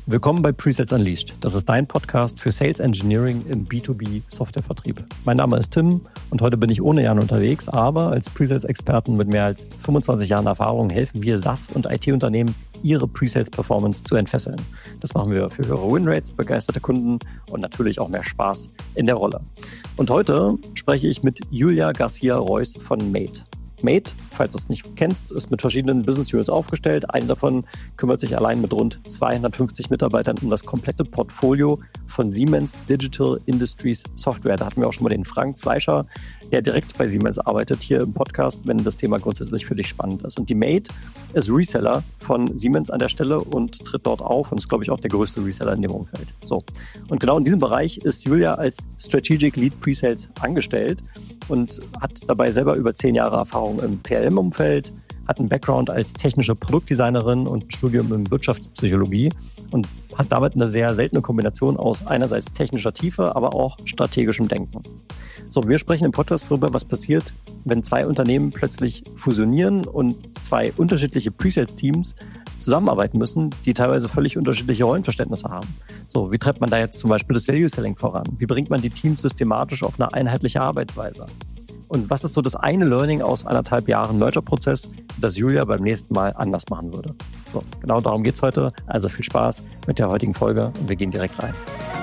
Willkommen bei Presales Unleashed. Das ist dein Podcast für Sales Engineering im B2B-Softwarevertrieb. Mein Name ist Tim und heute bin ich ohne Jan unterwegs, aber als Presales-Experten mit mehr als 25 Jahren Erfahrung helfen wir SaaS- und IT-Unternehmen, ihre Presales-Performance zu entfesseln. Das machen wir für höhere Winrates, begeisterte Kunden und natürlich auch mehr Spaß in der Rolle. Und heute spreche ich mit Julia Garcia-Reuss von Mate. Mate, falls du es nicht kennst, ist mit verschiedenen Business Units aufgestellt. Eine davon kümmert sich allein mit rund 250 Mitarbeitern um das komplette Portfolio von Siemens Digital Industries Software. Da hatten wir auch schon mal den Frank Fleischer, der direkt bei Siemens arbeitet, hier im Podcast, wenn das Thema grundsätzlich für dich spannend ist. Und die Mate ist Reseller von Siemens an der Stelle und tritt dort auf und ist, glaube ich, auch der größte Reseller in dem Umfeld. So. Und genau in diesem Bereich ist Julia als Strategic Lead Presales angestellt und hat dabei selber über 10 Jahre Erfahrung im PLM-Umfeld, hat einen Background als technische Produktdesignerin und ein Studium in Wirtschaftspsychologie und hat damit eine sehr seltene Kombination aus einerseits technischer Tiefe, aber auch strategischem Denken. So, wir sprechen im Podcast darüber, was passiert, wenn zwei Unternehmen plötzlich fusionieren und zwei unterschiedliche Presales-Teams zusammenarbeiten müssen, die teilweise völlig unterschiedliche Rollenverständnisse haben. So, wie treibt man da jetzt zum Beispiel das Value-Selling voran? Wie bringt man die Teams systematisch auf eine einheitliche Arbeitsweise? Und was ist so das eine Learning aus 1,5 Jahren Merger-Prozess, das Julia beim nächsten Mal anders machen würde? So, genau darum geht's heute. Also viel Spaß mit der heutigen Folge und wir gehen direkt rein.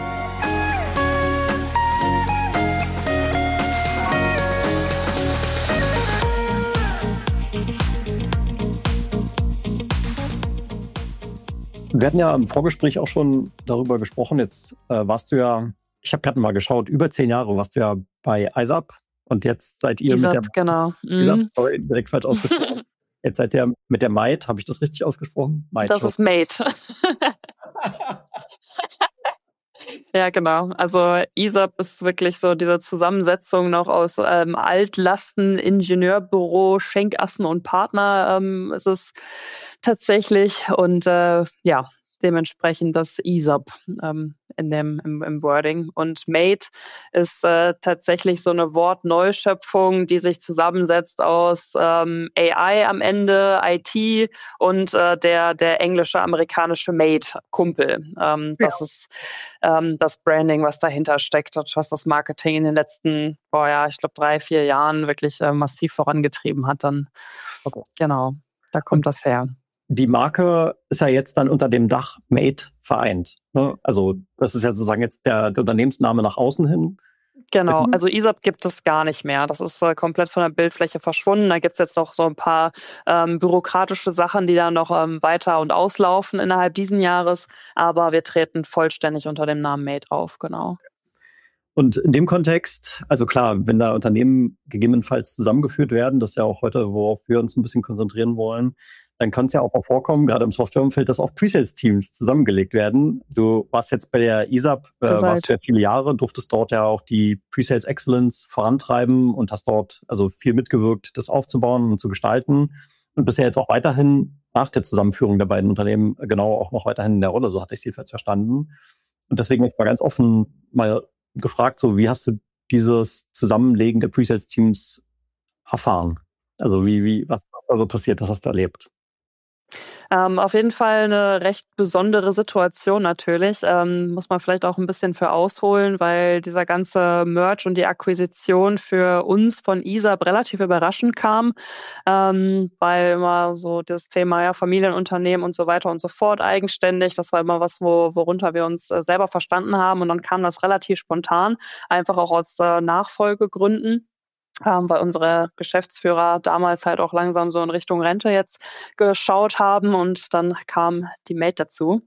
Wir hatten ja im Vorgespräch auch schon darüber gesprochen. Jetzt warst du ja, ich habe gerade mal geschaut, über 10 Jahre warst du ja bei ISAP und jetzt seid ihr ISAP, mit der genau. ISAP, sorry, direkt falsch ausgesprochen. Jetzt seid ihr mit der Mate, habe ich das richtig ausgesprochen? Mate, das ist Mate. Ja, genau. Also ISAP ist wirklich so diese Zusammensetzung noch aus Altlasten, Ingenieurbüro, Schenkassen und Partner ist es tatsächlich. Und dementsprechend das ISAP im Wording. Und Mate ist tatsächlich so eine Wortneuschöpfung, die sich zusammensetzt aus AI am Ende, IT und der englische, amerikanische Mate-Kumpel. Das ist das Branding, was dahinter steckt und was das Marketing in den letzten, ich glaube 3-4 Jahren wirklich massiv vorangetrieben hat. Dann Genau, da kommt das her. Die Marke ist ja jetzt dann unter dem Dach Mate vereint. Ne? Also das ist ja sozusagen jetzt der Unternehmensname nach außen hin. Genau, also ISAP gibt es gar nicht mehr. Das ist komplett von der Bildfläche verschwunden. Da gibt es jetzt noch so ein paar bürokratische Sachen, die dann noch weiter und auslaufen innerhalb diesen Jahres. Aber wir treten vollständig unter dem Namen Mate auf, genau. Und in dem Kontext, also klar, wenn da Unternehmen gegebenenfalls zusammengeführt werden, das ist ja auch heute, worauf wir uns ein bisschen konzentrieren wollen, dann kann es ja auch mal vorkommen, gerade im Softwareumfeld, dass auch Presales-Teams zusammengelegt werden. Du warst jetzt bei der ISAP, warst ja viele Jahre, durftest dort ja auch die Presales Excellence vorantreiben und hast dort also viel mitgewirkt, das aufzubauen und zu gestalten. Und bist ja jetzt auch weiterhin nach der Zusammenführung der beiden Unternehmen genau auch noch weiterhin in der Rolle, so hatte ich es jedenfalls verstanden. Und deswegen jetzt mal ganz offen mal gefragt, so wie hast du dieses Zusammenlegen der Presales-Teams erfahren? Also was da so passiert, was hast du erlebt? Auf jeden Fall eine recht besondere Situation natürlich. Muss man vielleicht auch ein bisschen für ausholen, weil dieser ganze Merge und die Akquisition für uns von ISAP relativ überraschend kam, weil immer so das Thema Familienunternehmen und so weiter und so fort eigenständig, das war immer was, worunter wir uns selber verstanden haben und dann kam das relativ spontan, einfach auch aus Nachfolgegründen. Weil unsere Geschäftsführer damals halt auch langsam so in Richtung Rente jetzt geschaut haben und dann kam die Mate dazu.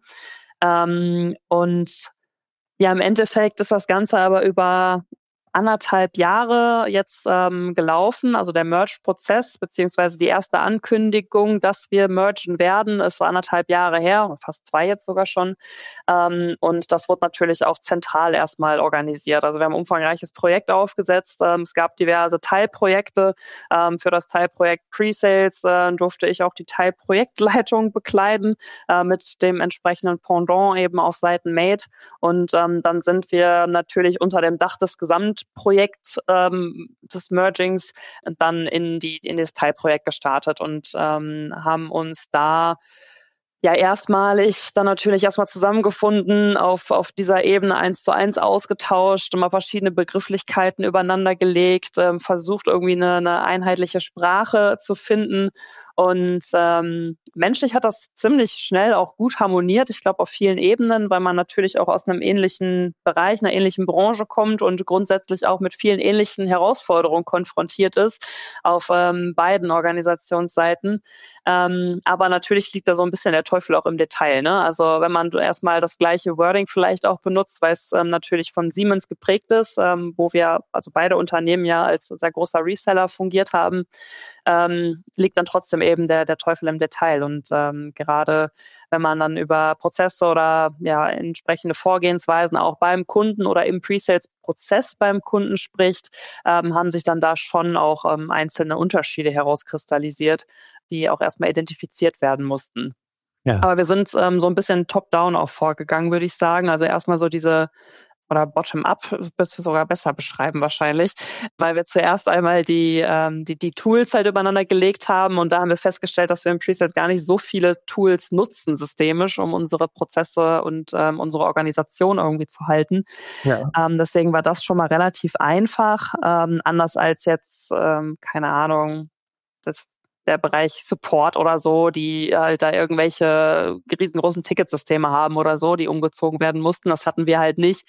Und ja, im Endeffekt ist das Ganze aber über 1,5 Jahre jetzt gelaufen. Also der Merge-Prozess beziehungsweise die erste Ankündigung, dass wir mergen werden, ist 1,5 Jahre her, fast 2 jetzt sogar schon. Und das wurde natürlich auch zentral erstmal organisiert. Also wir haben ein umfangreiches Projekt aufgesetzt. Es gab diverse Teilprojekte. Für das Teilprojekt Pre-Sales durfte ich auch die Teilprojektleitung bekleiden mit dem entsprechenden Pendant eben auf Seiten Mate. Und dann sind wir natürlich unter dem Dach des Gesamtprojekts des Mergings dann in das Teilprojekt gestartet und haben uns da Ja, erstmalig dann natürlich erstmal zusammengefunden, auf dieser Ebene 1:1 ausgetauscht, immer verschiedene Begrifflichkeiten übereinander gelegt, versucht irgendwie eine einheitliche Sprache zu finden. Und menschlich hat das ziemlich schnell auch gut harmoniert. Ich glaube auf vielen Ebenen, weil man natürlich auch aus einem ähnlichen Bereich, einer ähnlichen Branche kommt und grundsätzlich auch mit vielen ähnlichen Herausforderungen konfrontiert ist auf beiden Organisationsseiten. Aber natürlich liegt da so ein bisschen der Teufel auch im Detail, ne? Also wenn man erstmal das gleiche Wording vielleicht auch benutzt, weil es natürlich von Siemens geprägt ist, wo wir, also beide Unternehmen ja als sehr großer Reseller fungiert haben, liegt dann trotzdem eben der Teufel im Detail. Und gerade wenn man dann über Prozesse oder ja entsprechende Vorgehensweisen auch beim Kunden oder im Pre-Sales-Prozess beim Kunden spricht, haben sich dann da schon auch einzelne Unterschiede herauskristallisiert, die auch erstmal identifiziert werden mussten. Ja. Aber wir sind so ein bisschen top-down auch vorgegangen, würde ich sagen. Also erstmal so diese oder bottom-up, würdest du sogar besser beschreiben wahrscheinlich, weil wir zuerst einmal die Tools halt übereinander gelegt haben und da haben wir festgestellt, dass wir im Presales gar nicht so viele Tools nutzen systemisch, um unsere Prozesse und unsere Organisation irgendwie zu halten. Ja. Deswegen war das schon mal relativ einfach, anders als jetzt, keine Ahnung, der Bereich Support oder so, die halt da irgendwelche riesengroßen Ticketsysteme haben oder so, die umgezogen werden mussten. Das hatten wir halt nicht.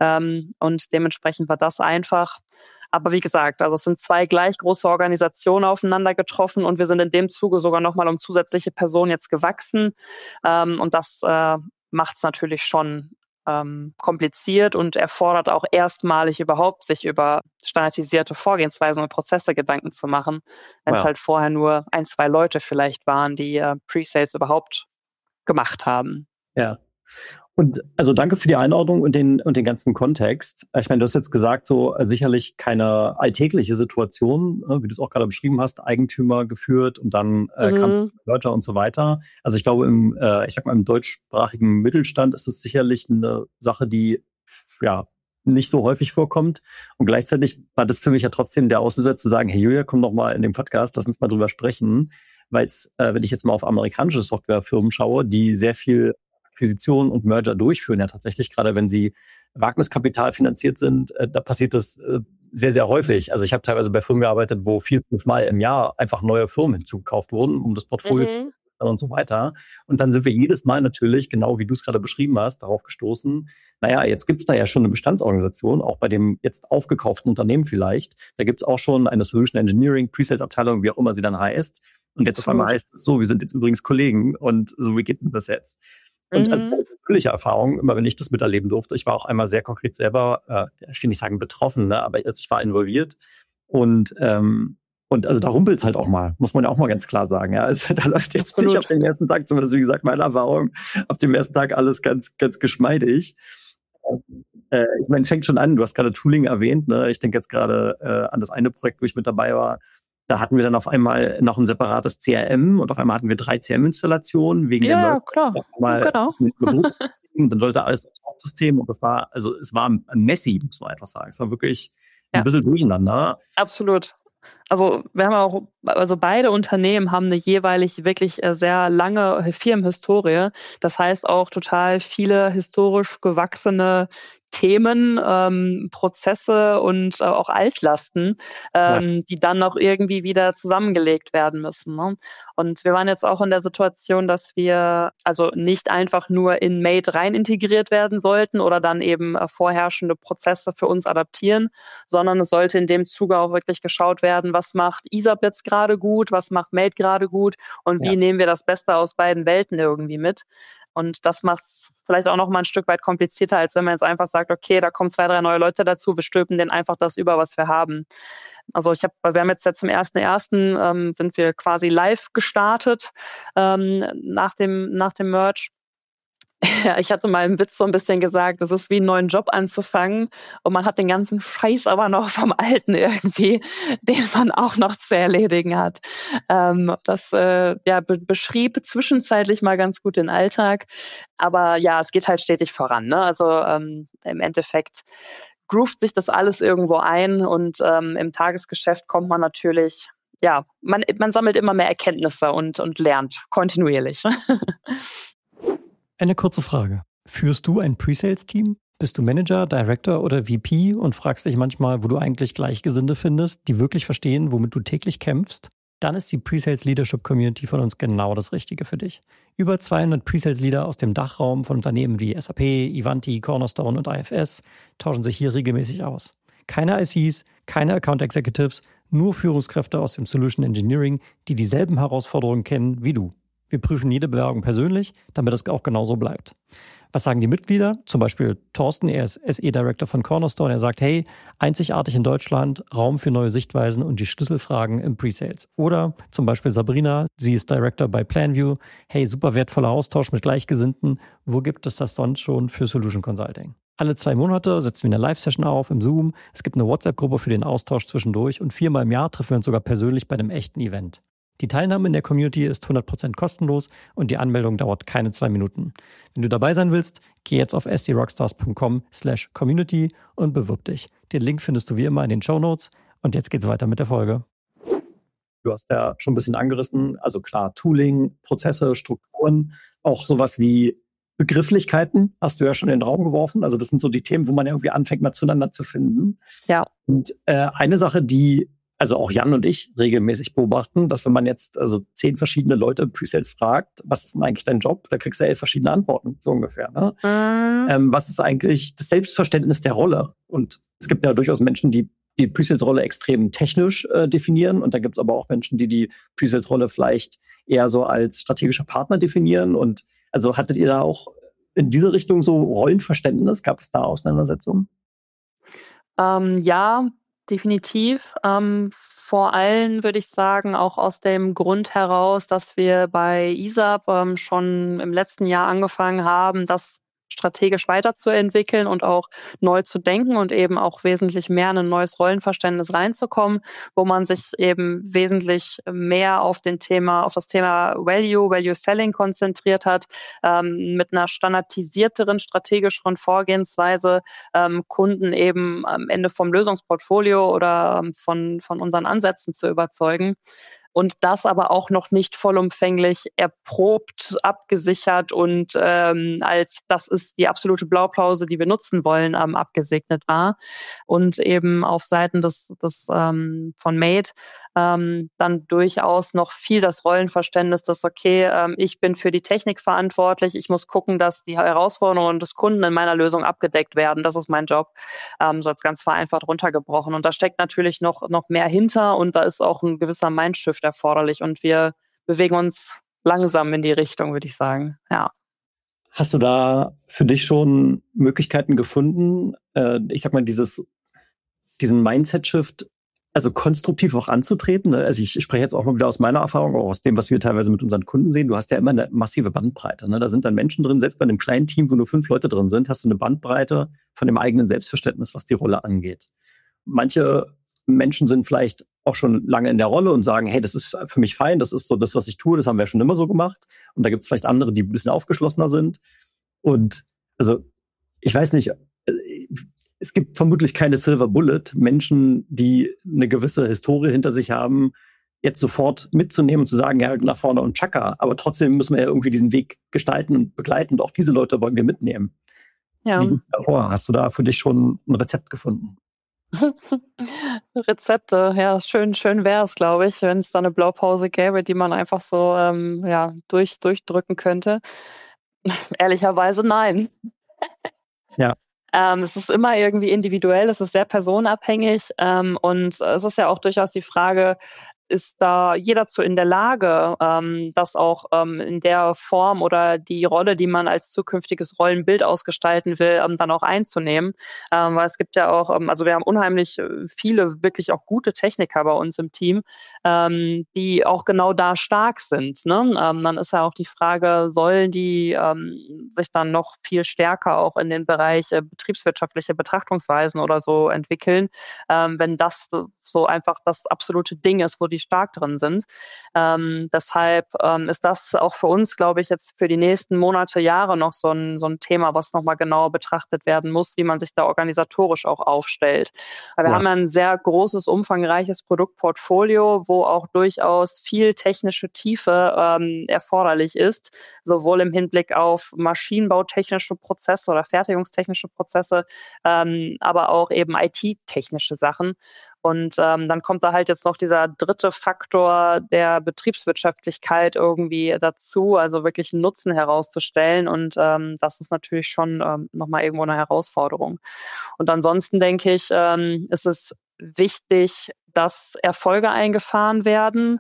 Und dementsprechend war das einfach. Aber wie gesagt, also es sind zwei gleich große Organisationen aufeinander getroffen und wir sind in dem Zuge sogar nochmal um zusätzliche Personen jetzt gewachsen. Und das macht es natürlich schon kompliziert und erfordert auch erstmalig überhaupt, sich über standardisierte Vorgehensweisen und Prozesse Gedanken zu machen, wenn es halt vorher nur 1, 2 Leute vielleicht waren, die Pre-Sales überhaupt gemacht haben. Ja. Und also danke für die Einordnung und den ganzen Kontext. Ich meine, du hast jetzt gesagt, so sicherlich keine alltägliche Situation, wie du es auch gerade beschrieben hast, Eigentümer geführt und dann Leute und so weiter. Also ich glaube, ich sag mal, im deutschsprachigen Mittelstand ist es sicherlich eine Sache, die ja nicht so häufig vorkommt. Und gleichzeitig war das für mich ja trotzdem der Auslöser zu sagen, hey Julia, komm doch mal in den Podcast, lass uns mal drüber sprechen. Weil es, wenn ich jetzt mal auf amerikanische Softwarefirmen schaue, die sehr viel Akquisitionen und Merger durchführen, ja tatsächlich, gerade wenn sie Wagniskapital finanziert sind, da passiert das sehr, sehr häufig. Also ich habe teilweise bei Firmen gearbeitet, wo 4, 5 Mal im Jahr einfach neue Firmen hinzugekauft wurden, um das Portfolio zu verbessern und so weiter. Und dann sind wir jedes Mal natürlich, genau wie du es gerade beschrieben hast, darauf gestoßen, naja, jetzt gibt's da ja schon eine Bestandsorganisation, auch bei dem jetzt aufgekauften Unternehmen vielleicht. Da gibt's auch schon eine Solution Engineering, Pre-Sales-Abteilung, wie auch immer sie dann heißt. Und jetzt auf einmal heißt es so, wir sind jetzt übrigens Kollegen und so, wie geht denn das jetzt? Und als persönliche Erfahrung, immer wenn ich das miterleben durfte, ich war auch einmal sehr konkret selber, ich will nicht sagen betroffen, ne, aber ich war involviert und also da rumpelt's halt auch mal, muss man ja auch mal ganz klar sagen. Ja, also, da läuft jetzt nicht auf den ersten Tag, zumindest wie gesagt meine Erfahrung, auf dem ersten Tag alles ganz, ganz geschmeidig. Ich meine, fängt schon an, du hast gerade Tooling erwähnt, ne? Ich denke jetzt gerade an das eine Projekt, wo ich mit dabei war. Da hatten wir dann auf einmal noch ein separates CRM und auf einmal hatten wir 3 CRM-Installationen wegen der Ja, klar. Genau. Und dann sollte alles aufs Hauptsystem und es war messy, muss man einfach sagen. Es war wirklich ein bisschen durcheinander. Absolut. Also wir haben auch, also beide Unternehmen haben eine jeweilig wirklich sehr lange Firmenhistorie. Das heißt auch total viele historisch gewachsene Themen, Prozesse und auch Altlasten, die dann noch irgendwie wieder zusammengelegt werden müssen. Ne? Und wir waren jetzt auch in der Situation, dass wir also nicht einfach nur in Mate rein integriert werden sollten oder dann eben vorherrschende Prozesse für uns adaptieren, sondern es sollte in dem Zuge auch wirklich geschaut werden, was macht ISAP jetzt gerade gut, was macht Mate gerade gut und wie nehmen wir das Beste aus beiden Welten irgendwie mit. Und das macht es vielleicht auch noch mal ein Stück weit komplizierter, als wenn man jetzt einfach sagt, okay, da kommen 2, 3 neue Leute dazu, wir stülpen denen einfach das über, was wir haben. Also wir haben jetzt zum 1.1. Sind wir quasi live gestartet nach dem Merge. Ja, ich hatte mal im Witz so ein bisschen gesagt, das ist wie einen neuen Job anzufangen und man hat den ganzen Scheiß aber noch vom Alten irgendwie, den man auch noch zu erledigen hat. Das beschrieb zwischenzeitlich mal ganz gut den Alltag, aber ja, es geht halt stetig voran, ne? Also im Endeffekt groovt sich das alles irgendwo ein und im Tagesgeschäft kommt man natürlich man sammelt immer mehr Erkenntnisse und lernt kontinuierlich. Eine kurze Frage. Führst du ein Pre-Sales-Team? Bist du Manager, Director oder VP und fragst dich manchmal, wo du eigentlich Gleichgesinnte findest, die wirklich verstehen, womit du täglich kämpfst? Dann ist die Pre-Sales Leadership Community von uns genau das Richtige für dich. Über 200 Pre-Sales Leader aus dem Dachraum von Unternehmen wie SAP, Ivanti, Cornerstone und IFS tauschen sich hier regelmäßig aus. Keine ICs, keine Account Executives, nur Führungskräfte aus dem Solution Engineering, die dieselben Herausforderungen kennen wie du. Wir prüfen jede Bewerbung persönlich, damit es auch genauso bleibt. Was sagen die Mitglieder? Zum Beispiel Thorsten, er ist SE-Director von Cornerstone. Er sagt, hey, einzigartig in Deutschland, Raum für neue Sichtweisen und die Schlüsselfragen im Pre-Sales. Oder zum Beispiel Sabrina, sie ist Director bei Planview. Hey, super wertvoller Austausch mit Gleichgesinnten. Wo gibt es das sonst schon für Solution Consulting? Alle 2 Monate setzen wir eine Live-Session auf im Zoom. Es gibt eine WhatsApp-Gruppe für den Austausch zwischendurch und 4-mal im Jahr treffen wir uns sogar persönlich bei einem echten Event. Die Teilnahme in der Community ist 100% kostenlos und die Anmeldung dauert keine 2 Minuten. Wenn du dabei sein willst, geh jetzt auf sdrockstars.com/community und bewirb dich. Den Link findest du wie immer in den Shownotes und jetzt geht's weiter mit der Folge. Du hast ja schon ein bisschen angerissen, also klar, Tooling, Prozesse, Strukturen, auch sowas wie Begrifflichkeiten hast du ja schon in den Raum geworfen. Also das sind so die Themen, wo man irgendwie anfängt, mal zueinander zu finden. Ja. Und eine Sache, die also auch Jan und ich regelmäßig beobachten, dass wenn man jetzt 10 verschiedene Leute im Pre-Sales fragt, was ist denn eigentlich dein Job? Da kriegst du 11 verschiedene Antworten, so ungefähr. Ne? Was ist eigentlich das Selbstverständnis der Rolle? Und es gibt ja durchaus Menschen, die die Pre-Sales-Rolle extrem technisch definieren. Und da gibt es aber auch Menschen, die die Pre-Sales-Rolle vielleicht eher so als strategischer Partner definieren. Und also hattet ihr da auch in diese Richtung so Rollenverständnis? Gab es da Auseinandersetzungen? Ja, definitiv. Vor allem würde ich sagen, auch aus dem Grund heraus, dass wir bei ISAP schon im letzten Jahr angefangen haben, das strategisch weiterzuentwickeln und auch neu zu denken und eben auch wesentlich mehr in ein neues Rollenverständnis reinzukommen, wo man sich eben wesentlich mehr auf das Thema Value Selling konzentriert hat, mit einer standardisierteren, strategischeren Vorgehensweise, Kunden eben am Ende vom Lösungsportfolio oder von unseren Ansätzen zu überzeugen. Und das aber auch noch nicht vollumfänglich erprobt, abgesichert und als das ist die absolute Blaupause, die wir nutzen wollen, abgesegnet war. Und eben auf Seiten des von Made dann durchaus noch viel das Rollenverständnis, dass ich bin für die Technik verantwortlich, ich muss gucken, dass die Herausforderungen des Kunden in meiner Lösung abgedeckt werden. Das ist mein Job, so als ganz vereinfacht runtergebrochen. Und da steckt natürlich noch mehr hinter und da ist auch ein gewisser Mindshift erforderlich und wir bewegen uns langsam in die Richtung, würde ich sagen. Ja. Hast du da für dich schon Möglichkeiten gefunden, ich sag mal, diesen Mindset-Shift also konstruktiv auch anzutreten? Ne? Also ich spreche jetzt auch mal wieder aus meiner Erfahrung, auch aus dem, was wir teilweise mit unseren Kunden sehen. Du hast ja immer eine massive Bandbreite. Ne? Da sind dann Menschen drin, selbst bei einem kleinen Team, wo nur 5 Leute drin sind, hast du eine Bandbreite von dem eigenen Selbstverständnis, was die Rolle angeht. Manche Menschen sind vielleicht auch schon lange in der Rolle und sagen, hey, das ist für mich fein, das ist so das, was ich tue, das haben wir schon immer so gemacht. Und da gibt es vielleicht andere, die ein bisschen aufgeschlossener sind. Und also, ich weiß nicht, es gibt vermutlich keine Silver Bullet, Menschen, die eine gewisse Historie hinter sich haben, jetzt sofort mitzunehmen und zu sagen, ja, nach vorne und tschakka. Aber trotzdem müssen wir ja irgendwie diesen Weg gestalten und begleiten und auch diese Leute wollen wir mitnehmen. Ja. Wie geht's davor? Hast du da für dich schon ein Rezept gefunden? Rezepte, ja, schön wäre es, glaube ich, wenn es da eine Blaupause gäbe, die man einfach so durchdrücken könnte. Ehrlicherweise nein. Ja. Es ist immer irgendwie individuell, es ist sehr personenabhängig und es ist ja auch durchaus die Frage, ist da jeder zu in der Lage, das auch in der Form oder die Rolle, die man als zukünftiges Rollenbild ausgestalten will, dann auch einzunehmen. Weil es gibt ja auch, also wir haben unheimlich viele wirklich auch gute Techniker bei uns im Team, die auch genau da stark sind. Ne? Dann ist ja auch die Frage, sollen die sich dann noch viel stärker auch in den Bereich betriebswirtschaftliche Betrachtungsweisen oder so entwickeln, wenn das so einfach das absolute Ding ist, wo die stark drin sind. Deshalb ist das auch für uns, glaube ich, jetzt für die nächsten Monate, Jahre noch so ein Thema, was nochmal genauer betrachtet werden muss, wie man sich da organisatorisch auch aufstellt. Weil wir haben ja ein sehr großes, umfangreiches Produktportfolio, wo auch durchaus viel technische Tiefe erforderlich ist, sowohl im Hinblick auf maschinenbautechnische Prozesse oder fertigungstechnische Prozesse, aber auch eben IT-technische Sachen. Und dann kommt da halt jetzt noch dieser dritte Faktor der Betriebswirtschaftlichkeit irgendwie dazu, also wirklich einen Nutzen herauszustellen. Und das ist natürlich schon nochmal irgendwo eine Herausforderung. Und ansonsten denke ich, ist es wichtig, dass Erfolge eingefahren werden,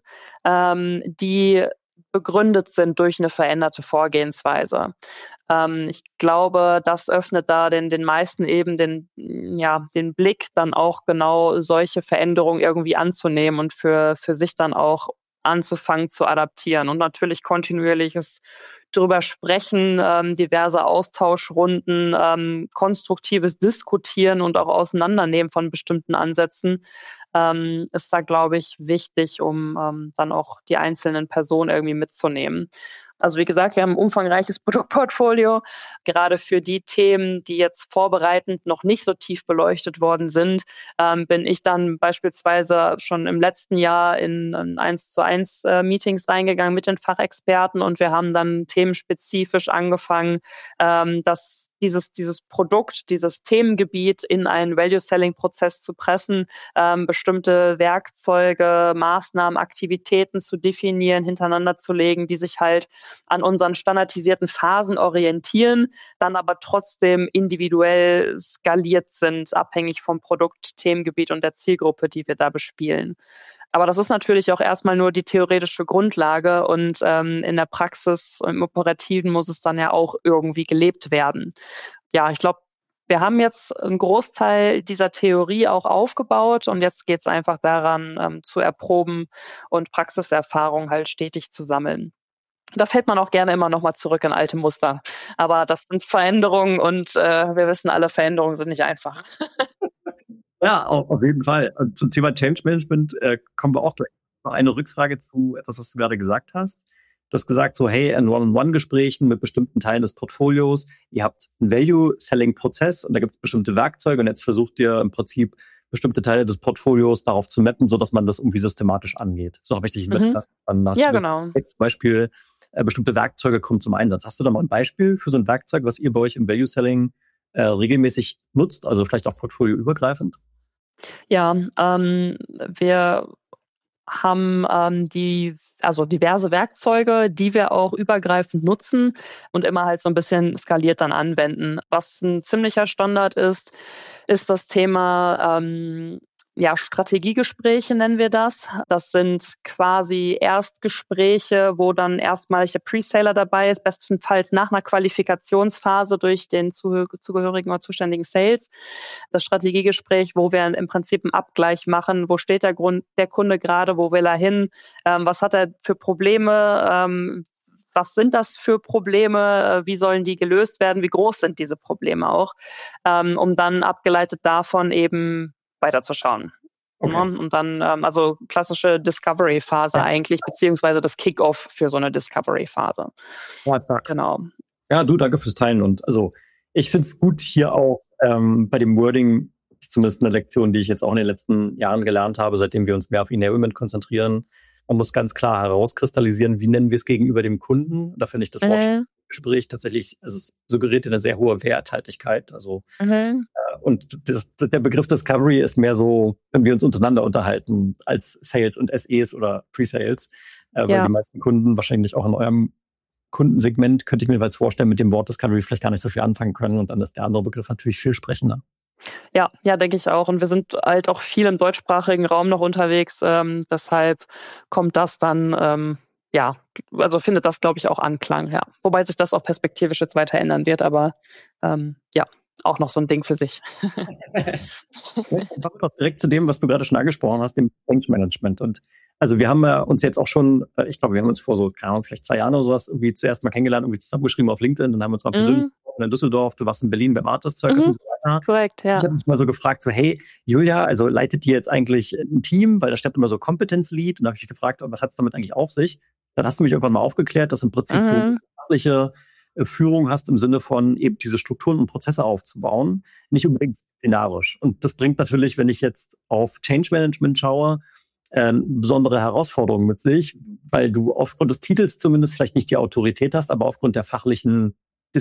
die begründet sind durch eine veränderte Vorgehensweise. Ich glaube, das öffnet da den meisten eben den Blick, dann auch genau solche Veränderungen irgendwie anzunehmen und für sich dann auch anzufangen zu adaptieren. Und natürlich kontinuierliches drüber sprechen, diverse Austauschrunden, konstruktives Diskutieren und auch Auseinandernehmen von bestimmten Ansätzen ist da, glaube ich, wichtig, um dann auch die einzelnen Personen irgendwie mitzunehmen. Also wie gesagt, wir haben ein umfangreiches Produktportfolio. Gerade für die Themen, die jetzt vorbereitend noch nicht so tief beleuchtet worden sind, bin ich dann beispielsweise schon im letzten Jahr in 1:1 Meetings reingegangen mit den Fachexperten und wir haben dann themenspezifisch angefangen, dass dieses Produkt, dieses Themengebiet in einen Value-Selling-Prozess zu pressen, bestimmte Werkzeuge, Maßnahmen, Aktivitäten zu definieren, hintereinander zu legen, die sich halt an unseren standardisierten Phasen orientieren, dann aber trotzdem individuell skaliert sind, abhängig vom Produkt, Themengebiet und der Zielgruppe, die wir da bespielen. Aber das ist natürlich auch erstmal nur die theoretische Grundlage und in der Praxis, im Operativen muss es dann ja auch irgendwie gelebt werden. Ja, ich glaube, wir haben jetzt einen Großteil dieser Theorie auch aufgebaut und jetzt geht es einfach daran, zu erproben und Praxiserfahrung halt stetig zu sammeln. Da fällt man auch gerne immer noch mal zurück in alte Muster. Aber das sind Veränderungen und wir wissen alle, Veränderungen sind nicht einfach. Ja, auf jeden Fall. Und zum Thema Change Management kommen wir auch gleich. Noch eine Rückfrage zu etwas, was du gerade gesagt hast. Du hast gesagt, so hey, in One-on-One-Gesprächen mit bestimmten Teilen des Portfolios, ihr habt einen Value-Selling-Prozess und da gibt es bestimmte Werkzeuge und jetzt versucht ihr im Prinzip bestimmte Teile des Portfolios darauf zu mappen, sodass man das irgendwie systematisch angeht. So habe ich dich besser verstanden. Ja, genau. Zum Beispiel bestimmte Werkzeuge kommen zum Einsatz. Hast du da mal ein Beispiel für so ein Werkzeug, was ihr bei euch im Value-Selling regelmäßig nutzt, also vielleicht auch portfolioübergreifend? Ja, wir haben diverse Werkzeuge, die wir auch übergreifend nutzen und immer halt so ein bisschen skaliert dann anwenden. Was ein ziemlicher Standard ist das Thema Strategiegespräche nennen wir das. Das sind quasi Erstgespräche, wo dann erstmalig der Pre-Saler dabei ist, bestenfalls nach einer Qualifikationsphase durch den zugehörigen oder zuständigen Sales. Das Strategiegespräch, wo wir im Prinzip einen Abgleich machen, wo steht der Kunde gerade, wo will er hin, was hat er für Probleme, was sind das für Probleme, wie sollen die gelöst werden, wie groß sind diese Probleme auch, um dann abgeleitet davon eben weiterzuschauen. Okay. Und dann, also klassische Discovery-Phase eigentlich, beziehungsweise das Kick-Off für so eine Discovery-Phase. Ja, genau. Ja, du, danke fürs Teilen. Und also ich finde es gut hier auch bei dem Wording, ist zumindest eine Lektion, die ich jetzt auch in den letzten Jahren gelernt habe, seitdem wir uns mehr auf Enablement konzentrieren. Man muss ganz klar herauskristallisieren, wie nennen wir es gegenüber dem Kunden. Da finde ich das Wortgespräch tatsächlich, also es suggeriert eine sehr hohe Werthaltigkeit. Also und der Begriff Discovery ist mehr so, wenn wir uns untereinander unterhalten, als Sales und SEs oder Pre-Sales. Weil die meisten Kunden wahrscheinlich auch in eurem Kundensegment, könnte ich mir jetzt vorstellen, mit dem Wort Discovery vielleicht gar nicht so viel anfangen können. Und dann ist der andere Begriff natürlich viel sprechender. Ja, denke ich auch. Und wir sind halt auch viel im deutschsprachigen Raum noch unterwegs. Deshalb kommt das dann, also findet das, glaube ich, auch Anklang. Ja. Wobei sich das auch perspektivisch jetzt weiter ändern wird. Aber auch noch so ein Ding für sich. Kommen wir doch direkt zu dem, was du gerade schon angesprochen hast, dem Change Management. Und also wir haben uns jetzt auch schon, ich glaube, wir haben uns vor so, keine Ahnung, vielleicht 2 Jahren oder sowas irgendwie zuerst mal kennengelernt, irgendwie zusammengeschrieben auf LinkedIn, dann haben wir uns mal persönlich getroffen in Düsseldorf, du warst in Berlin beim Artist Circus und so weiter. Ansprechpartner. Korrekt, ja. Ich habe mich mal so gefragt, so hey, Julia, also leitet ihr jetzt eigentlich ein Team? Weil da steht immer so Competence Lead. Und da habe ich mich gefragt, was hat es damit eigentlich auf sich? Dann hast du mich irgendwann mal aufgeklärt, dass im Prinzip du fachliche Führung hast im Sinne von eben diese Strukturen und Prozesse aufzubauen, nicht unbedingt disziplinarisch. Und das bringt natürlich, wenn ich jetzt auf Change Management schaue, besondere Herausforderungen mit sich, weil du aufgrund des Titels zumindest vielleicht nicht die Autorität hast, aber aufgrund der fachlichen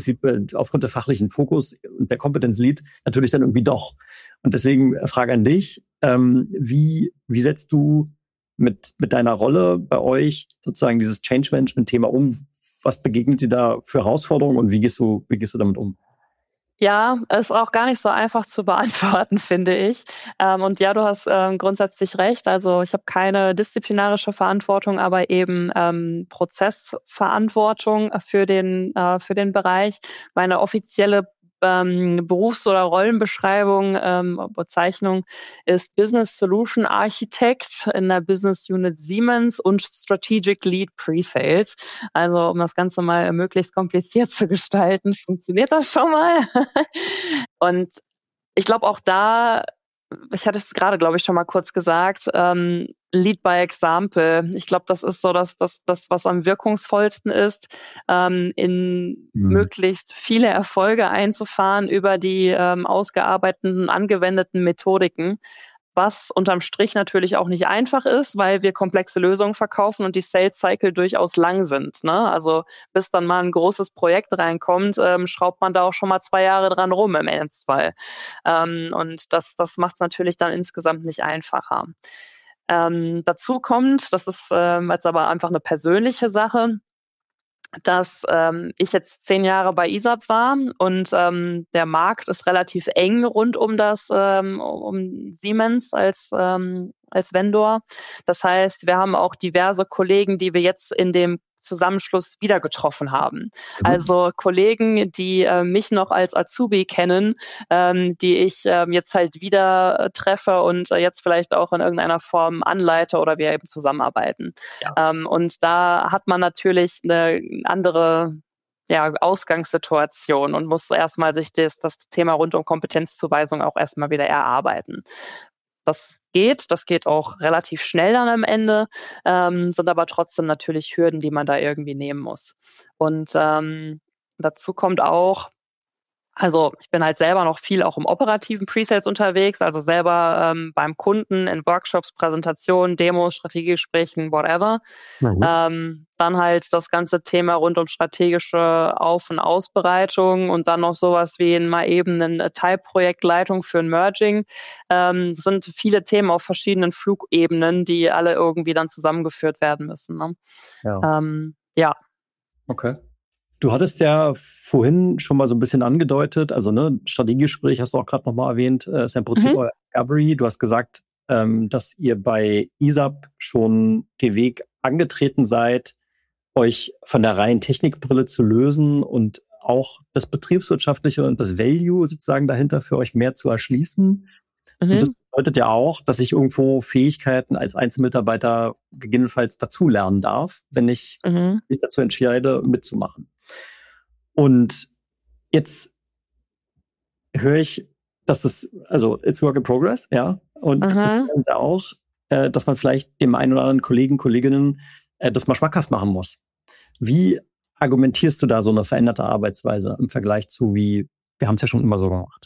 Fokus und der Competence Lead natürlich dann irgendwie doch. Und deswegen Frage an dich, wie setzt du mit deiner Rolle bei euch sozusagen dieses Change Management Thema um? Was begegnet dir da für Herausforderungen und wie gehst du damit um? Ja, ist auch gar nicht so einfach zu beantworten, finde ich. Und ja, du hast grundsätzlich recht. Also ich habe keine disziplinarische Verantwortung, aber eben Prozessverantwortung für den Bereich. Meine offizielle Berufs- oder Rollenbeschreibung, Bezeichnung ist Business Solution Architect in der Business Unit Siemens und Strategic Lead Pre-Sales. Also um das Ganze mal möglichst kompliziert zu gestalten, funktioniert das schon mal. Und ich glaube auch da, ich hatte es gerade, glaube ich, schon mal kurz gesagt, Lead by Example. Ich glaube, das ist so das, was am wirkungsvollsten ist, in möglichst viele Erfolge einzufahren über die ausgearbeiteten, angewendeten Methodiken. Was unterm Strich natürlich auch nicht einfach ist, weil wir komplexe Lösungen verkaufen und die Sales Cycle durchaus lang sind. Ne? Also bis dann mal ein großes Projekt reinkommt, schraubt man da auch schon mal 2 Jahre dran rum im Ernstfall. Und das macht es natürlich dann insgesamt nicht einfacher. Dazu kommt, das ist jetzt aber einfach eine persönliche Sache, dass ich jetzt 10 Jahre bei ISAP war und der Markt ist relativ eng rund um um Siemens als Vendor. Das heißt, wir haben auch diverse Kollegen, die wir jetzt in dem Zusammenschluss wieder getroffen haben. Also Kollegen, die mich noch als Azubi kennen, die ich jetzt halt wieder treffe und jetzt vielleicht auch in irgendeiner Form anleite oder wir eben zusammenarbeiten. Ja. Und da hat man natürlich eine andere Ausgangssituation und muss erstmal sich das Thema rund um Kompetenzzuweisung auch erstmal wieder erarbeiten. Das geht auch relativ schnell dann am Ende, sind aber trotzdem natürlich Hürden, die man da irgendwie nehmen muss. Und dazu kommt auch, also ich bin halt selber noch viel auch im operativen Pre-Sales unterwegs, also selber beim Kunden in Workshops, Präsentationen, Demos, Strategiegesprächen, whatever. Dann halt das ganze Thema rund um strategische Auf- und Ausbereitung und dann noch sowas wie mal eben eine Teilprojektleitung für ein Merging. Sind viele Themen auf verschiedenen Flugebenen, die alle irgendwie dann zusammengeführt werden müssen. Ne? Ja. Okay. Du hattest ja vorhin schon mal so ein bisschen angedeutet, also Strategiegespräch hast du auch gerade nochmal erwähnt, ist ja im Prinzip euer Discovery. Du hast gesagt, dass ihr bei ISAP schon den Weg angetreten seid, euch von der reinen Technikbrille zu lösen und auch das Betriebswirtschaftliche und das Value sozusagen dahinter für euch mehr zu erschließen. Und das bedeutet ja auch, dass ich irgendwo Fähigkeiten als Einzelmitarbeiter gegebenenfalls dazulernen darf, wenn ich mich dazu entscheide, mitzumachen. Und jetzt höre ich, dass it's work in progress, ja. Und das bedeutet ja auch, dass man vielleicht dem einen oder anderen Kollegen, Kolleginnen das mal schmackhaft machen muss. Wie argumentierst du da so eine veränderte Arbeitsweise im Vergleich zu wir haben es ja schon immer so gemacht?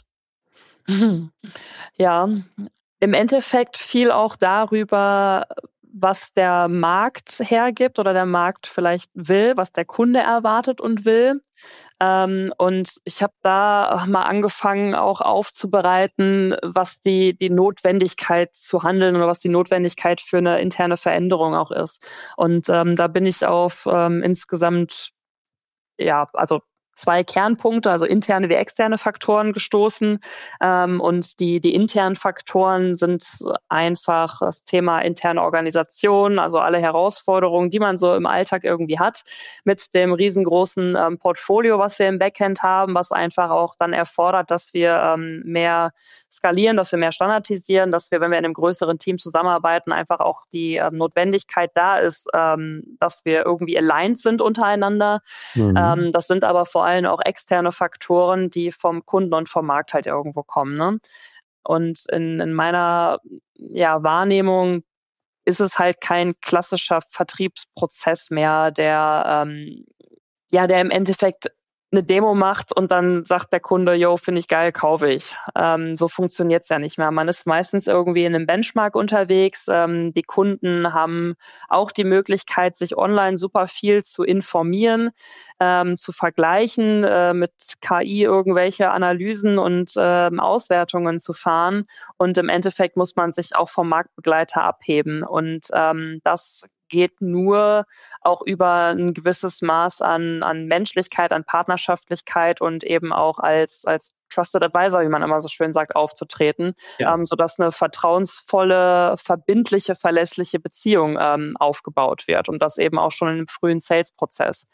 Ja, im Endeffekt viel auch darüber, was der Markt hergibt oder der Markt vielleicht will, was der Kunde erwartet und will. Und ich habe da mal angefangen, auch aufzubereiten, was die Notwendigkeit zu handeln oder was die Notwendigkeit für eine interne Veränderung auch ist. Und da bin ich auf insgesamt, also 2 Kernpunkte, also interne wie externe Faktoren gestoßen. Und die internen Faktoren sind einfach das Thema interne Organisation, also alle Herausforderungen, die man so im Alltag irgendwie hat, mit dem riesengroßen Portfolio, was wir im Backend haben, was einfach auch dann erfordert, dass wir mehr skalieren, dass wir mehr standardisieren, dass wir, wenn wir in einem größeren Team zusammenarbeiten, einfach auch die Notwendigkeit da ist, dass wir irgendwie aligned sind untereinander. Das sind aber vor vor allem auch externe Faktoren, die vom Kunden und vom Markt halt irgendwo kommen. Ne? Und in meiner Wahrnehmung ist es halt kein klassischer Vertriebsprozess mehr, der im Endeffekt eine Demo macht und dann sagt der Kunde, yo, finde ich geil, kaufe ich. So funktioniert's ja nicht mehr. Man ist meistens irgendwie in einem Benchmark unterwegs. Die Kunden haben auch die Möglichkeit, sich online super viel zu informieren, zu vergleichen, mit KI irgendwelche Analysen und Auswertungen zu fahren. Und im Endeffekt muss man sich auch vom Marktbegleiter abheben. Und das geht nur auch über ein gewisses Maß an Menschlichkeit, an Partnerschaftlichkeit und eben auch als Trusted Advisor, wie man immer so schön sagt, aufzutreten, sodass eine vertrauensvolle, verbindliche, verlässliche Beziehung aufgebaut wird und das eben auch schon in einem frühen Sales-Prozess.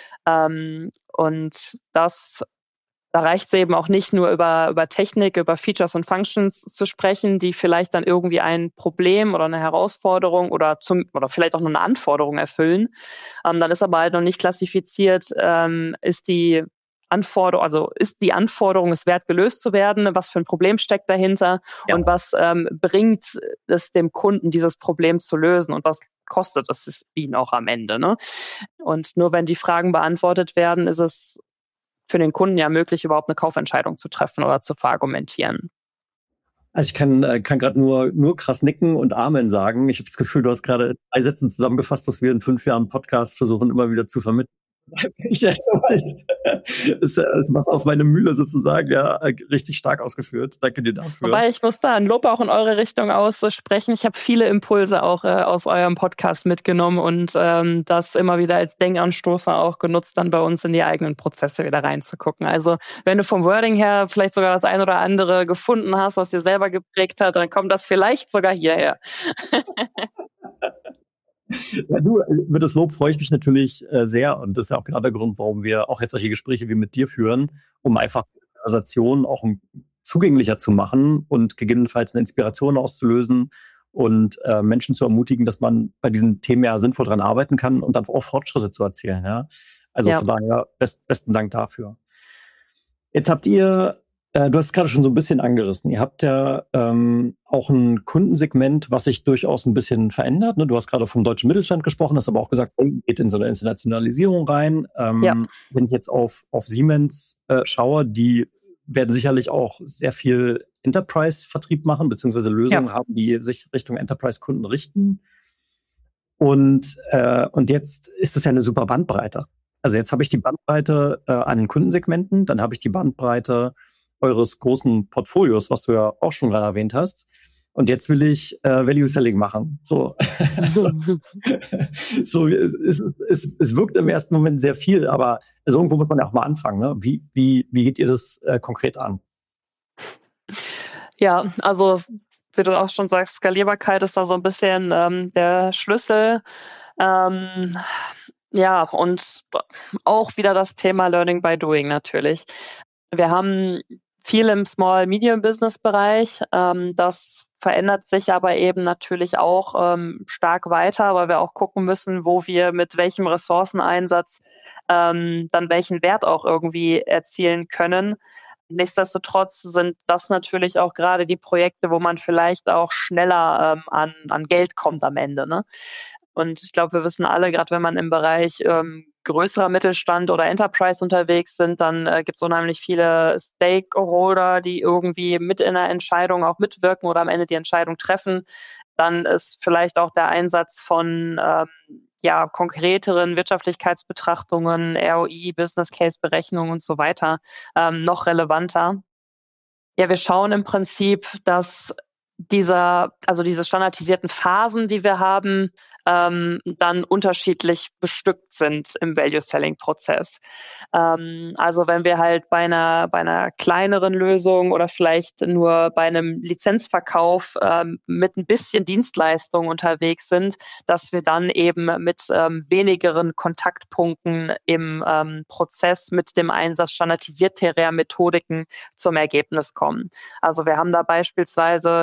Und da reicht es eben auch nicht nur über Technik, über Features und Functions zu sprechen, die vielleicht dann irgendwie ein Problem oder eine Herausforderung oder vielleicht auch nur eine Anforderung erfüllen. Dann ist aber halt noch nicht klassifiziert, ist die Anforderung es wert, gelöst zu werden? Was für ein Problem steckt dahinter? Ja. Und was bringt es dem Kunden, dieses Problem zu lösen? Und was kostet es ihn auch am Ende? Ne? Und nur wenn die Fragen beantwortet werden, ist es für den Kunden ja möglich, überhaupt eine Kaufentscheidung zu treffen oder zu verargumentieren. Also ich kann gerade nur krass nicken und Amen sagen. Ich habe das Gefühl, du hast gerade 3 Sätzen zusammengefasst, was wir in 5 Jahren Podcast versuchen, immer wieder zu vermitteln. Es machst auf meine Mühle sozusagen richtig stark ausgeführt. Danke dir dafür. Wobei ich muss da ein Lob auch in eure Richtung aussprechen. Ich habe viele Impulse auch aus eurem Podcast mitgenommen und das immer wieder als Denkanstoßer auch genutzt, dann bei uns in die eigenen Prozesse wieder reinzugucken. Also wenn du vom Wording her vielleicht sogar das ein oder andere gefunden hast, was dir selber geprägt hat, dann kommt das vielleicht sogar hierher. Ja, über das Lob freue ich mich natürlich sehr und das ist ja auch gerade der Grund, warum wir auch jetzt solche Gespräche wie mit dir führen, um einfach Konversationen auch zugänglicher zu machen und gegebenenfalls eine Inspiration auszulösen und Menschen zu ermutigen, dass man bei diesen Themen ja sinnvoll dran arbeiten kann und dann auch Fortschritte zu erzielen. Ja? Also von daher besten Dank dafür. Jetzt habt ihr du hast es gerade schon so ein bisschen angerissen. Ihr habt ja auch ein Kundensegment, was sich durchaus ein bisschen verändert. Ne? Du hast gerade vom deutschen Mittelstand gesprochen, hast aber auch gesagt, geht in so eine Internationalisierung rein. Wenn ich jetzt auf Siemens schaue, die werden sicherlich auch sehr viel Enterprise-Vertrieb machen, beziehungsweise Lösungen haben, die sich Richtung Enterprise-Kunden richten. Und jetzt ist es ja eine super Bandbreite. Also jetzt habe ich die Bandbreite an den Kundensegmenten, dann habe ich die Bandbreite eures großen Portfolios, was du ja auch schon gerade erwähnt hast. Und jetzt will ich Value Selling machen. So, es wirkt im ersten Moment sehr viel, aber also irgendwo muss man ja auch mal anfangen. Ne? Wie geht ihr das konkret an? Ja, also wie du auch schon sagst, Skalierbarkeit ist da so ein bisschen der Schlüssel. Und auch wieder das Thema Learning by Doing natürlich. Wir haben viel im Small-Medium-Business-Bereich. Das verändert sich aber eben natürlich auch stark weiter, weil wir auch gucken müssen, wo wir mit welchem Ressourceneinsatz dann welchen Wert auch irgendwie erzielen können. Nichtsdestotrotz sind das natürlich auch gerade die Projekte, wo man vielleicht auch schneller an Geld kommt am Ende. Ne? Und ich glaube, wir wissen alle, gerade wenn man im Bereich größerer Mittelstand oder Enterprise unterwegs sind, dann gibt es unheimlich viele Stakeholder, die irgendwie mit in der Entscheidung auch mitwirken oder am Ende die Entscheidung treffen. Dann ist vielleicht auch der Einsatz von konkreteren Wirtschaftlichkeitsbetrachtungen, ROI, Business Case Berechnungen und so weiter noch relevanter. Ja, wir schauen im Prinzip, dass diese standardisierten Phasen, die wir haben, dann unterschiedlich bestückt sind im Value-Selling-Prozess. Also wenn wir halt bei einer kleineren Lösung oder vielleicht nur bei einem Lizenzverkauf mit ein bisschen Dienstleistung unterwegs sind, dass wir dann eben mit wenigeren Kontaktpunkten im Prozess mit dem Einsatz standardisierterer Methodiken zum Ergebnis kommen. Also wir haben da beispielsweise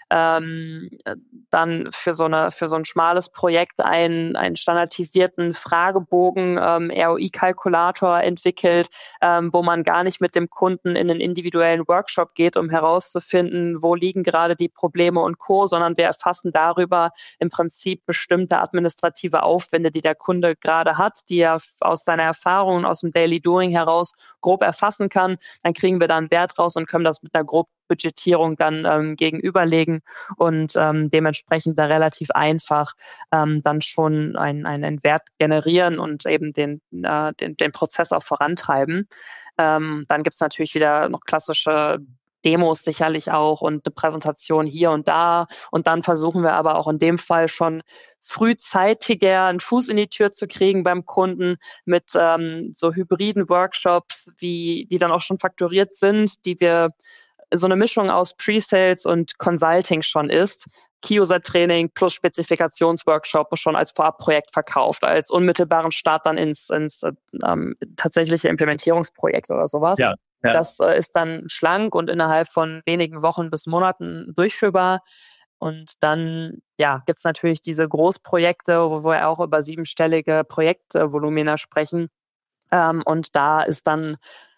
dann für so ein schmales Projekt einen standardisierten Fragebogen, ROI-Kalkulator entwickelt, wo man gar nicht mit dem Kunden in einen individuellen Workshop geht, um herauszufinden, wo liegen gerade die Probleme und Co., sondern wir erfassen darüber im Prinzip bestimmte administrative Aufwände, die der Kunde gerade hat, die er aus seiner Erfahrung, aus dem Daily Doing heraus grob erfassen kann. Dann kriegen wir da einen Wert raus und können das mit einer Grobudgetierung dann gegenüberlegen und dementsprechend da relativ einfach dann schon einen Wert generieren und eben den Prozess auch vorantreiben. Dann gibt's natürlich wieder noch klassische Demos sicherlich auch und eine Präsentation hier und da. Und dann versuchen wir aber auch in dem Fall schon frühzeitiger einen Fuß in die Tür zu kriegen beim Kunden mit so hybriden Workshops, die dann auch schon fakturiert sind, die wir so eine Mischung aus Pre-Sales und Consulting schon ist. Key-User-Training plus Spezifikationsworkshop schon als Vorabprojekt verkauft, als unmittelbaren Start dann ins tatsächliche Implementierungsprojekt oder sowas. Ja. Ja. Das ist dann schlank und innerhalb von wenigen Wochen bis Monaten durchführbar. Und dann gibt's natürlich diese Großprojekte, wo wir auch über 7-stellige Projektvolumina sprechen. Und da ist dann,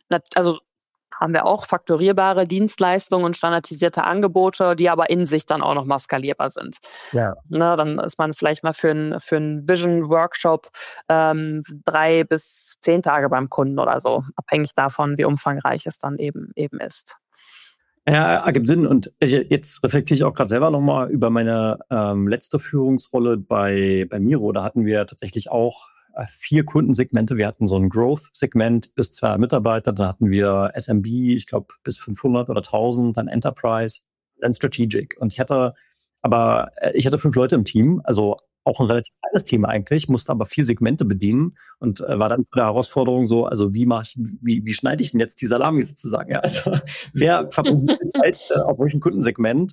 haben wir auch fakturierbare Dienstleistungen und standardisierte Angebote, die aber in sich dann auch nochmal skalierbar sind. Ja. Dann ist man vielleicht mal für einen Vision-Workshop 3 bis 10 Tage beim Kunden oder so, abhängig davon, wie umfangreich es dann eben ist. Ja, ergibt Sinn. Und jetzt reflektiere ich auch gerade selber nochmal über meine letzte Führungsrolle bei Miro. Da hatten wir tatsächlich auch 4 Kundensegmente. Wir hatten so ein Growth-Segment bis 2 Mitarbeiter, dann hatten wir SMB, ich glaube bis 500 oder 1000, dann Enterprise, dann Strategic. Und ich hatte 5 Leute im Team, also auch ein relativ kleines Thema eigentlich, musste aber 4 Segmente bedienen und war dann vor der Herausforderung so, also wie schneide ich denn jetzt die Salami sozusagen? Ja, also wer verbringt die Zeit auf welchem Kundensegment?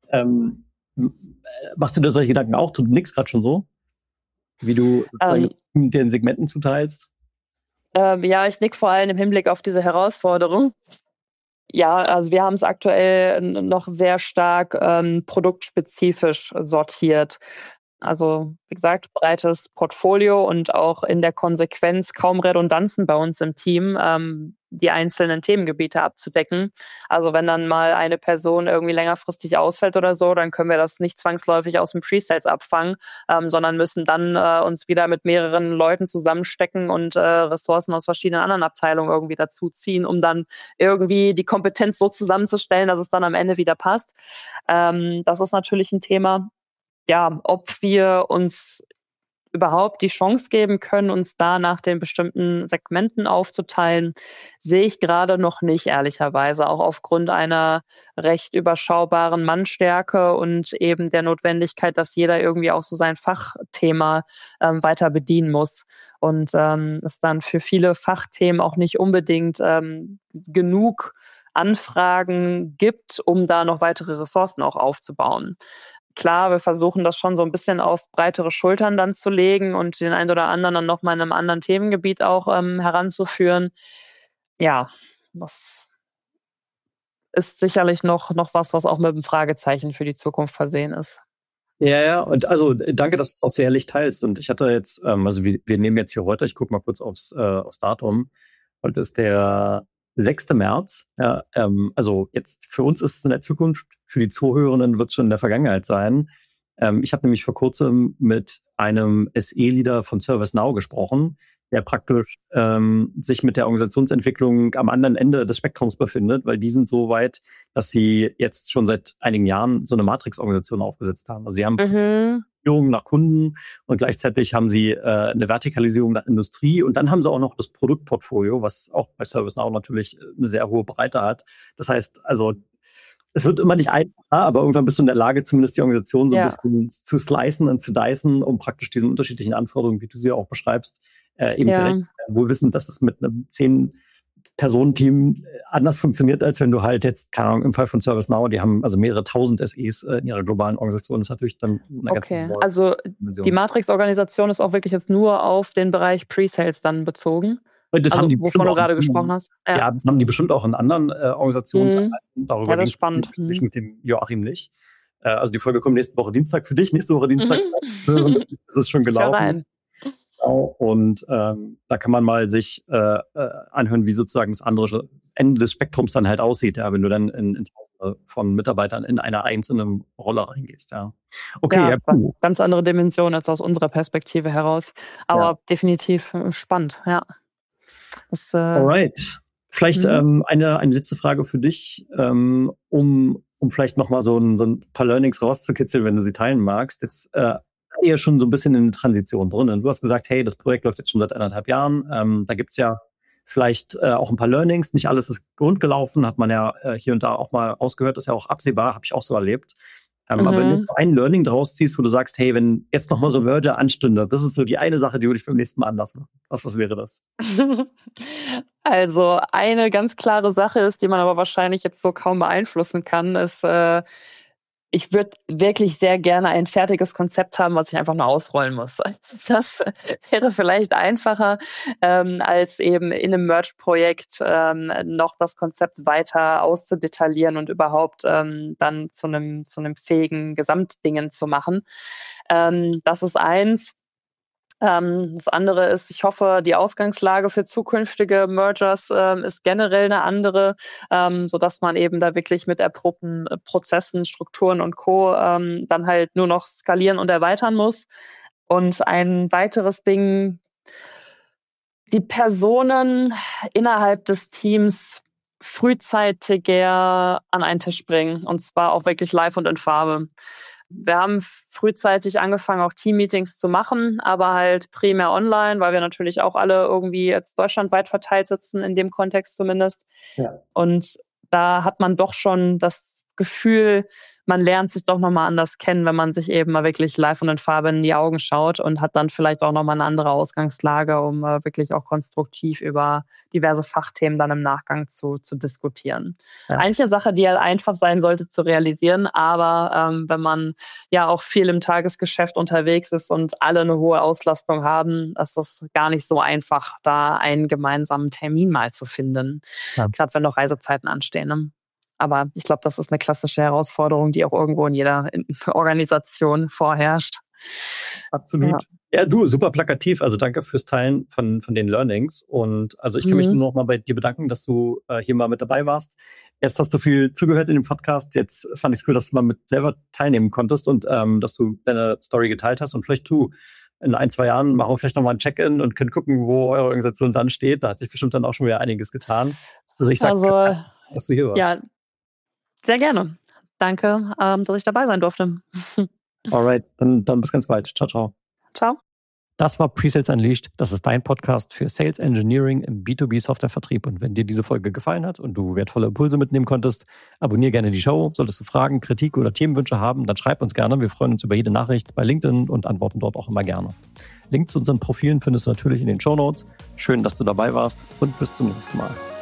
Machst du dir solche Gedanken auch? Du nix gerade schon so? Wie du sozusagen den Segmenten zuteilst? Ich nick vor allem im Hinblick auf diese Herausforderung. Ja, also wir haben es aktuell noch sehr stark produktspezifisch sortiert. Also wie gesagt, breites Portfolio und auch in der Konsequenz kaum Redundanzen bei uns im Team, die einzelnen Themengebiete abzudecken. Also wenn dann mal eine Person irgendwie längerfristig ausfällt oder so, dann können wir das nicht zwangsläufig aus dem Pre-Sales abfangen, sondern müssen dann uns wieder mit mehreren Leuten zusammenstecken und Ressourcen aus verschiedenen anderen Abteilungen irgendwie dazuziehen, um dann irgendwie die Kompetenz so zusammenzustellen, dass es dann am Ende wieder passt. Das ist natürlich ein Thema. Ja, ob wir uns überhaupt die Chance geben können, uns da nach den bestimmten Segmenten aufzuteilen, sehe ich gerade noch nicht, ehrlicherweise. Auch aufgrund einer recht überschaubaren Mannstärke und eben der Notwendigkeit, dass jeder irgendwie auch so sein Fachthema weiter bedienen muss. Und es dann für viele Fachthemen auch nicht unbedingt genug Anfragen gibt, um da noch weitere Ressourcen auch aufzubauen. Klar, wir versuchen das schon so ein bisschen auf breitere Schultern dann zu legen und den einen oder anderen dann nochmal in einem anderen Themengebiet auch heranzuführen. Ja, das ist sicherlich noch was auch mit einem Fragezeichen für die Zukunft versehen ist. Ja, und also danke, dass du es auch so ehrlich teilst. Und ich hatte jetzt, also wir nehmen jetzt hier heute, ich gucke mal kurz aufs Datum, heute ist der 6. März. Ja, also jetzt für uns ist es in der Zukunft, für die Zuhörenden wird es schon in der Vergangenheit sein. Ich habe nämlich vor kurzem mit einem SE-Leader von ServiceNow gesprochen, der praktisch sich mit der Organisationsentwicklung am anderen Ende des Spektrums befindet, weil die sind so weit, dass sie jetzt schon seit einigen Jahren so eine Matrix-Organisation aufgesetzt haben. Also sie haben Führung nach Kunden und gleichzeitig haben sie eine Vertikalisierung nach Industrie und dann haben sie auch noch das Produktportfolio, was auch bei ServiceNow natürlich eine sehr hohe Breite hat. Das heißt, also es wird immer nicht einfacher, aber irgendwann bist du in der Lage, zumindest die Organisation so ein bisschen zu slicen und zu dicen, um praktisch diesen unterschiedlichen Anforderungen, wie du sie auch beschreibst, eben gerecht, wohl wissend, dass es mit einem 10-Personen-Team anders funktioniert, als wenn du halt jetzt, keine Ahnung, im Fall von ServiceNow, die haben also mehrere 1000 SEs in ihrer globalen Organisation. Das ist natürlich dann eine ganz andere also Dimension. Die Matrix-Organisation ist auch wirklich jetzt nur auf den Bereich Pre-Sales dann bezogen. Das also, haben die wovon du gerade gesprochen hast. Ja, das haben die bestimmt auch in anderen Organisationseinheiten. Darüber das ist spannend. Mit dem Joachim nicht. Also die Folge kommt nächste Woche Dienstag für dich, nächste Woche Dienstag. Es ist schon gelaufen. Genau. Und da kann man mal sich anhören, wie sozusagen das andere Ende des Spektrums dann halt aussieht, ja, wenn du dann in von Mitarbeitern in einer einzelnen Rolle reingehst. Ja. Okay, ganz andere Dimension als aus unserer Perspektive heraus. Aber definitiv spannend, ja. Alright. Vielleicht eine letzte Frage für dich, um vielleicht nochmal so ein paar Learnings rauszukitzeln, wenn du sie teilen magst. Jetzt eher schon so ein bisschen in der Transition drin. Und du hast gesagt, hey, das Projekt läuft jetzt schon seit 1,5 Jahren. Da gibt's ja vielleicht auch ein paar Learnings. Nicht alles ist rundgelaufen, hat man ja hier und da auch mal ausgehört. Das ist ja auch absehbar, habe ich auch so erlebt. Aber wenn du jetzt so ein Learning draus ziehst, wo du sagst, hey, wenn jetzt nochmal so ein Merger anstünde, das ist so die eine Sache, die würde ich beim nächsten Mal anders machen. Was wäre das? Also eine ganz klare Sache ist, die man aber wahrscheinlich jetzt so kaum beeinflussen kann, ist, ich würde wirklich sehr gerne ein fertiges Konzept haben, was ich einfach nur ausrollen muss. Das wäre vielleicht einfacher, als eben in einem Merge-Projekt noch das Konzept weiter auszudetaillieren und überhaupt dann zu einem fähigen Gesamtdingen zu machen. Das ist eins. Das andere ist, ich hoffe, die Ausgangslage für zukünftige Mergers ist generell eine andere, sodass man eben da wirklich mit erprobten Prozessen, Strukturen und Co. Dann halt nur noch skalieren und erweitern muss. Und ein weiteres Ding, die Personen innerhalb des Teams frühzeitiger an einen Tisch bringen, und zwar auch wirklich live und in Farbe. Wir haben frühzeitig angefangen, auch Team-Meetings zu machen, aber halt primär online, weil wir natürlich auch alle irgendwie jetzt deutschlandweit verteilt sitzen, in dem Kontext zumindest. Ja. Und da hat man doch schon das Gefühl, man lernt sich doch nochmal anders kennen, wenn man sich eben mal wirklich live und in Farbe in die Augen schaut und hat dann vielleicht auch nochmal eine andere Ausgangslage, um wirklich auch konstruktiv über diverse Fachthemen dann im Nachgang zu diskutieren. Ja. Eigentlich eine Sache, die ja einfach sein sollte zu realisieren, aber wenn man ja auch viel im Tagesgeschäft unterwegs ist und alle eine hohe Auslastung haben, ist das gar nicht so einfach, da einen gemeinsamen Termin mal zu finden. Ja. Gerade wenn noch Reisezeiten anstehen, ne? Aber ich glaube, das ist eine klassische Herausforderung, die auch irgendwo in jeder Organisation vorherrscht. Absolut. Ja, du, super plakativ. Also danke fürs Teilen von den Learnings. Und also ich kann mich nur noch mal bei dir bedanken, dass du hier mal mit dabei warst. Erst hast du viel zugehört in dem Podcast. Jetzt fand ich es cool, dass du mal mit selber teilnehmen konntest und dass du deine Story geteilt hast. Und vielleicht in 1-2 Jahren machen wir vielleicht nochmal ein Check-in und können gucken, wo eure Organisation dann steht. Da hat sich bestimmt dann auch schon wieder einiges getan. Also ich sage, dass du hier warst. Ja. Sehr gerne. Danke, dass ich dabei sein durfte. Alright, dann bis ganz bald. Ciao, ciao. Ciao. Das war Presales Unleashed. Das ist dein Podcast für Sales Engineering im B2B-Softwarevertrieb. Und wenn dir diese Folge gefallen hat und du wertvolle Impulse mitnehmen konntest, abonniere gerne die Show. Solltest du Fragen, Kritik oder Themenwünsche haben, dann schreib uns gerne. Wir freuen uns über jede Nachricht bei LinkedIn und antworten dort auch immer gerne. Link zu unseren Profilen findest du natürlich in den Shownotes. Schön, dass du dabei warst und bis zum nächsten Mal.